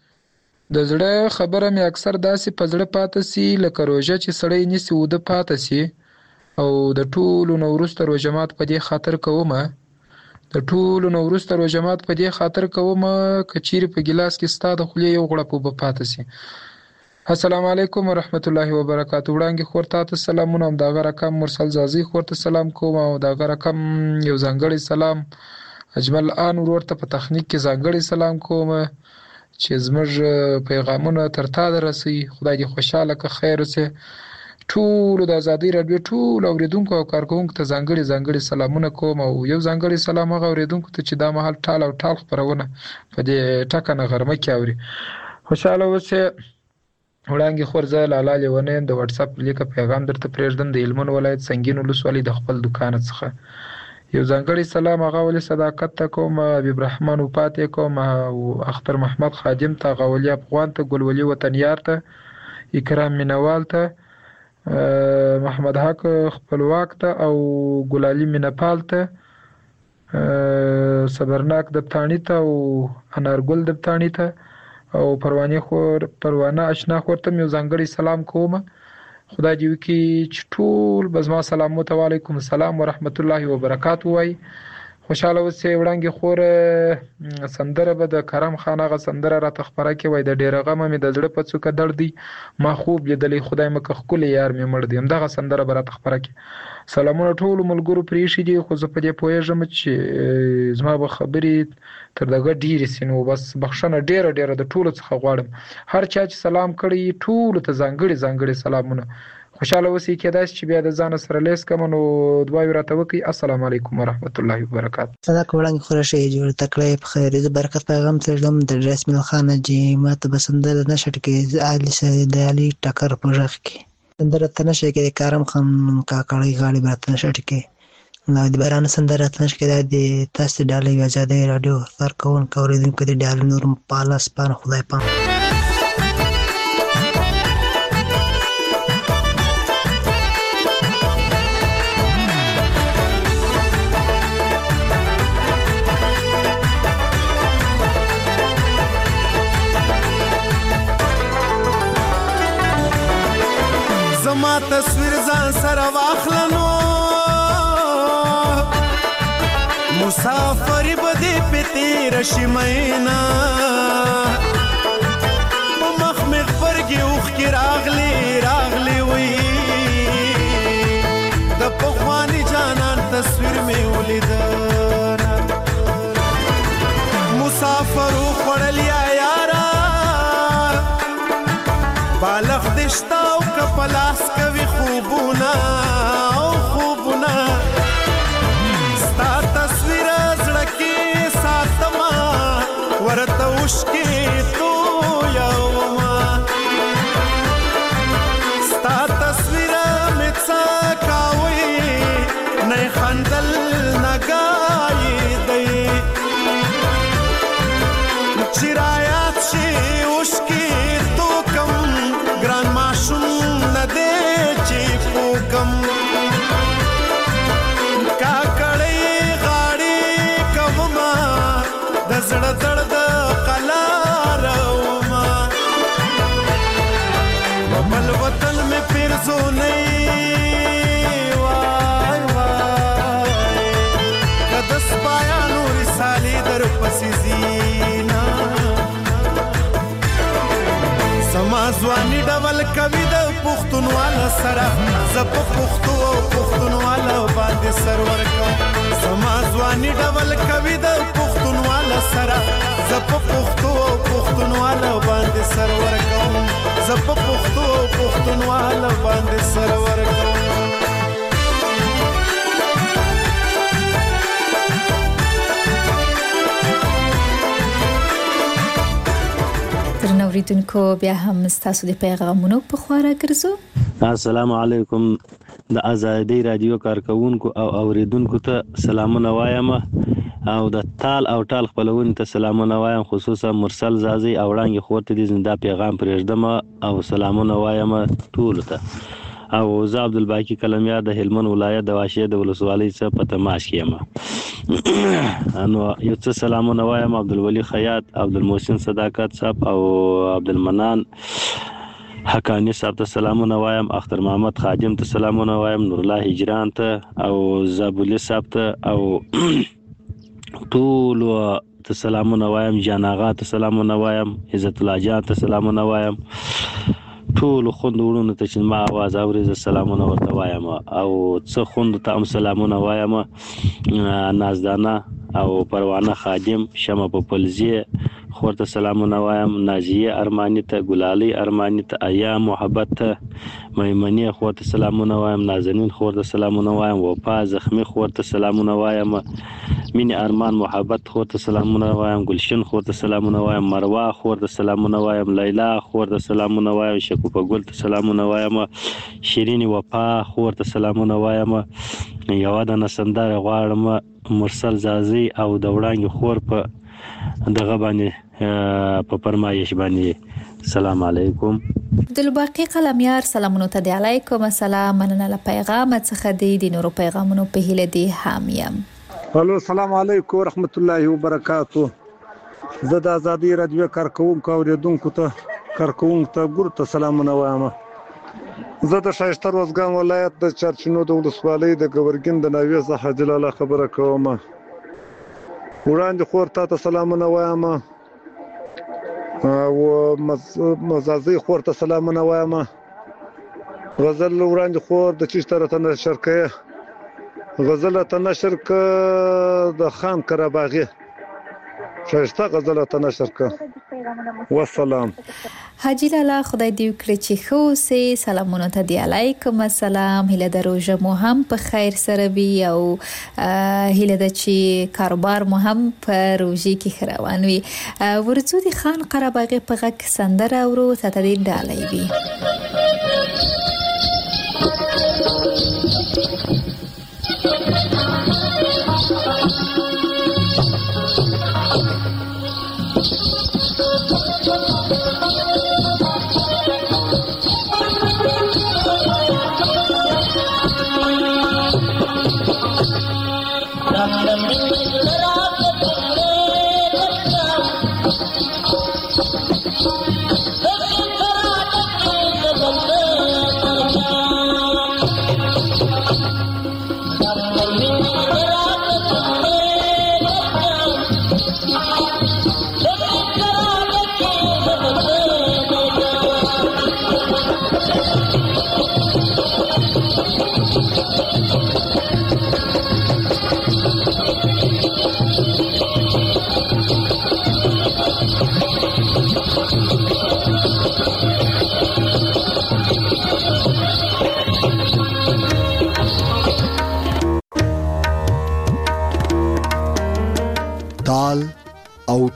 د زړه خبره مې اکثر داسې په زړه پاتې سي لکه روژه چې سړی نیسي وده پاتې سي او د ټولو نه وروسته روژه مات په دې خاطر کومه د ټولو نه وروسته روژه مات په دې خاطر کومه که چیرې په ګیلاس کې ستا د خولې یو غړپ اوبه پاتې سي. السلام علیکم ورحمت الله وبرکاتہ. وړاندې خور ته سلامونه. هم دغه رقم مرسل زازي خور ته سلام کوم او دغه رقم یو ځانګړی سلام اجمل ان ورور ته په تخنیک کې ځانګړی سلام کوم چې زموږ پیغامونه تر تا رسي. خدای دې خوشاله که خیر وسه. ټول د ازادي رادیو ټول اوریدونکو او کارکونکو ته ځانګړي ځانګړي سلامونه کوم او یو ځانګړي سلام هغه اوریدونکو ته چې دا مهال ټال او ټال خبرونه په دې ټکنه غرمه کې اوري. خوشاله وسه. وړاندې خور زه لاله لیونی د واتس اپ لیکه پیغام درته پرېږدم د هلمند ولایت سنګین ولسوالۍ د خپل دوکانه څخه. یو ځانګړی سلام هغه ولې صداقت ته کوم حبیب رحمان وپاتې کوم او اختر محمد خادم ته غولي افغان ته ګلولي وطنیار ته اکرام مینوال ته محمد حق خپلواک ته او ګلالي مینپال ته صبرناک دبتانی ته او انارګل دبتانی ته او پروانه خور پروانه آشنا خور ته یو ځانګړی سلام کوم. خدای دې وکړي چې ټول بزما سلام علیکم السلام ورحمت الله وبرکاتہ وای. خوشاله اوسئ. وړاندې خور سندره به د کرم خان هغه سندره راته خپره کې وای د ډېره غمه مې د زړه په څوکه درد دی ما خوب لیدلی خدای مکه ښکلی یار مې مړ دی. همدغه سندره به راته خپره کې. سلامونه ټولو ملګرو پرې ایښي دي خو زه په دې پوهېږم چې زما به خبرې تر دغه ډېرې سي نو بس بخښنه ډېره ډېره د ټولو څخه غواړم. هر چا چې سلام کړی ټولو ته ځانګړي ځانګړي سلامونه. خوشاله اوسئ. کېدای شي چې بیا د ځانه سره لیس کړم نو دعاوې راته وکړئ. السلام علیکم ورحمت الله وبرکاتہ. صدق وړاندې خور شي جوړ تکړه په خیر د برکت پیغام ترلم د رسمي خان جی ماته بسندل نشټ کې علي سید علي ټکر په ژغ کې سندره تنشه کې کرم خان کاکړی غاړي برات نشټ کې نو د باران سندره تنشه کې د تاسو ډالې آزادې رادیو سر کون کوریدونکو د ډال نور پالاس پان خدای پام. زما تصویر تصویر ځان سره واخلنو مسافر بدی پتی رشی مینا په مخ مې خبرګي اوخ کې راغلی راغلی وی د پخوانی جانان تصویر مې ولید مسافر خوړل یا یارا بالغ دشتا او کپلاس کوي خوبونه او خوبونه ستا تصویر زړه کې ساتما ورته وشکې تو یوما ستا تصویر مې څه کاوي نه خندل نه ګایي دی چرایات شي وشکې تو کم ګران ماشوم نه دی چې پوکم کاکړې غاړې کوما د زړه درد قلار وما بل وطن میں پھر زو نہیں وای وای کدس پایا نور سالی در پسی زینا سمازوانی ډول کوي د پښتونواله سره زپ پښتو او پښتونواله باندې سرور کوم سمازوانی ډول کوي د پښتونواله سره زپ پښتو او پښتونواله باندې سرور کوم زپ پښتو او پښتونواله باندې سرور کوم اوریدونکو بیا هم ستاسو د پیغامونو په خواړه ګرځو. السلام علیکم د ازادي رادیو کارکونکو او اوریدونکو ته سلامونه وایم او د تال او ټال خپلون ته سلامونه وایم خصوصا مرسل زازي او وړاندې خورته دي زنده پیغام پرېږدم او سلامونه وایم ټول ته او زه عبدالباقی کلمیا د هلمند ولایت د واشه د ولسوالۍ څخه په تماس کې یم انو یو څه سلامونه وایم عبدالولی خیاط عبدالمحسن صداقت صاحب او عبدالمنان حقانی صاحب ته سلامونه وایم اختر محمد خادم ته سلامونه وایم نور الله هجران ته او زابولی صاحب ته او ټول ته سلامونه وایم جان آغا ته سلامونه وایم عزت الله جان ته سلامونه وایم ټول خوند وړونو ته چې ما आवाज اوري ز سلامونه ورته وایم او څه خوند ته هم سلامونه وایم نازدانه او پروانه خادم شمه په پلزیه خورته سلامونه وایم نازیه ارمانی ته ګلالي ارمانی ته ایا محبت ته میمنی خورته سلامونه وایم نازنین خورته سلامونه وایم وفا زخمی خورته سلامونه وایم مینی ارمان محبت خورته سلامونه وایم گلشن خورته سلامونه وایم مروا خورته سلامونه وایم لیلا خورته سلامونه وایم شکوفه ګل ته سلامونه وایم شیرین وفا خورته سلامونه وایم یو د نسندار غواړم مرسل زازي او د وړاندې خور په دغه باندې په فرمایش باندې سلام علیکم عبدالباقی قلمیار سلامونو ته دی علیکم السلام مننه له پیغام څخه دی د نورو پیغامونو په هیله دی حامیم الو السلام علیکم ورحمت الله وبرکاتو زه د ازادي رادیو کارکونکو اوریدونکو ته کارکونکو ته ګورته سلامونه وایم زه د شایسته روزګان ولایت د چرچینو د ولسوالۍ د ګورګین د ناوې څخه جلاله خبره کوم وړاندې خور ته سلامونه وایم او مزازي خور ته سلامونه وایم غزل وړاندې خور د چشتره ته نشر کړه غزل ته نشر کړه د خان کرباغي شایسته غزل ته نشر کړه والسلام حاجی لالا خدای دې وکړي چې خو سي سلامونه ته دی علیکم السلام هله د روزه مو هم په خیر سره وي او هله د چې کاروبار مو هم په روزي کې خروان وي ورڅو دي خان قرباغي په غک سندره ورو ته دې ډالې وي Thank you.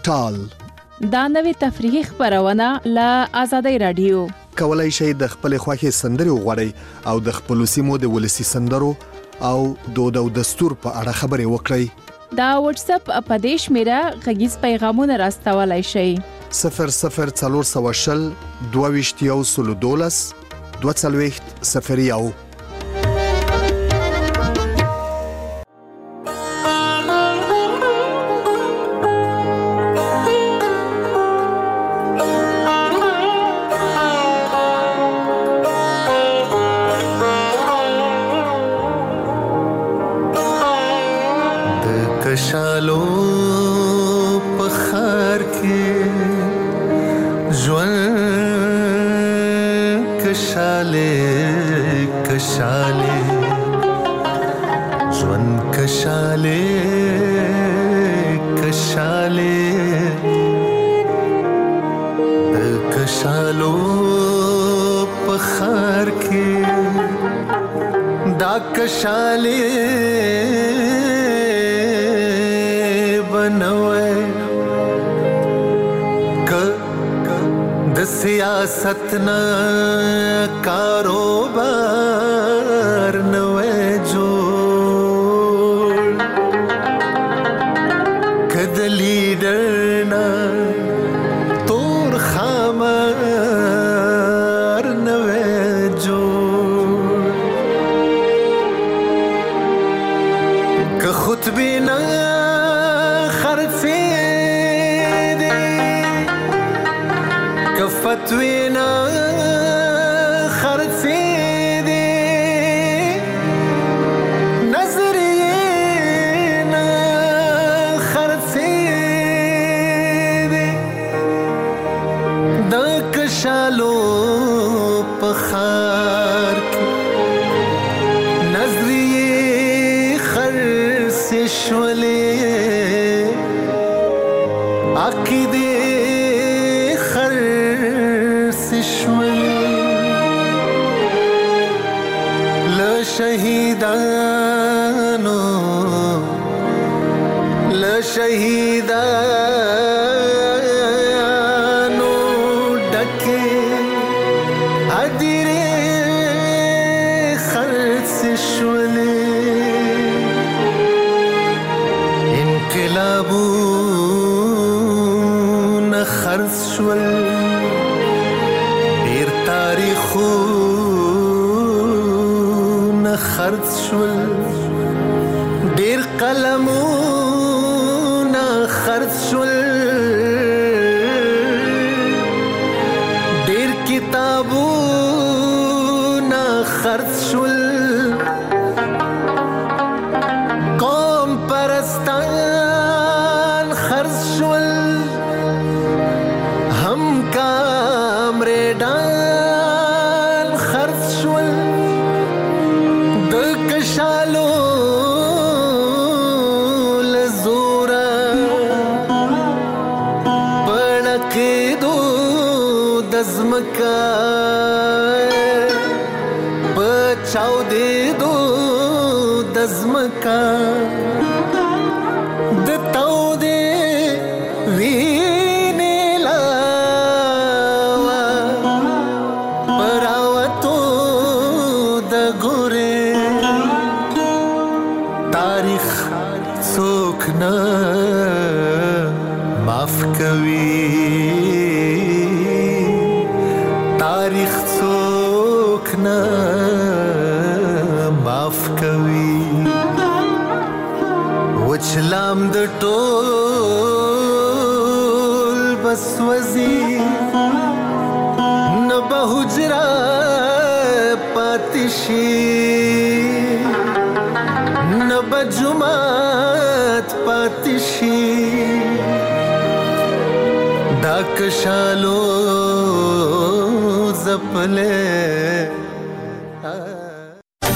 ټال. دا نوې تفریحي خبرونه له آزادۍ رادیو. کولای شئ د خپل خوښي سندري وغواړئ او د خپل سیمو د ولسی سندرو او دود او دستور په اړه خبرې وکړئ. دا واتس اپ اپدیش میرا غږیز پیغامونه راستولای شئ. صفر صفر څلور سوه شل دوه ویشت یو سلو دولس دوه څلوېښت صفر یو. کشالو پخار کې ژوند کشاله کشاله ژوند کشاله کشاله د کشالو پخار کې دا کشاله سیاست نا کاروبار نوے جوڑ کد لیڈر نا تور خامار نوے جوڑ کہ خود بھی نا خرفی فتوینا خرفی دی نظرینا خرفی دی دا کشالو پخار کی نظریه خرسی شولی عقیده شهیدانو لشهیدانو ډکه ادیره خرڅ شولې انقلابونه خرڅ شول ډیر تاریخو خرڅ شول ډیر قلمونه خرڅ شول ډیر کتابونه خرڅ شول قوم پرستان خرڅ شول هم کامریډان خرڅ شول کشالو لزورا پړکېدو دزمکا بچاودېدو دزمکا د تودې وینې لاوا پراوتو د ګورې تاریخ څوک نه معاف کوي تاریخ څوک نه معاف کوي وچلام د ټول بس وزي نه به حجره پاتې شي جماعت پاتې شي دا کشالو زپلې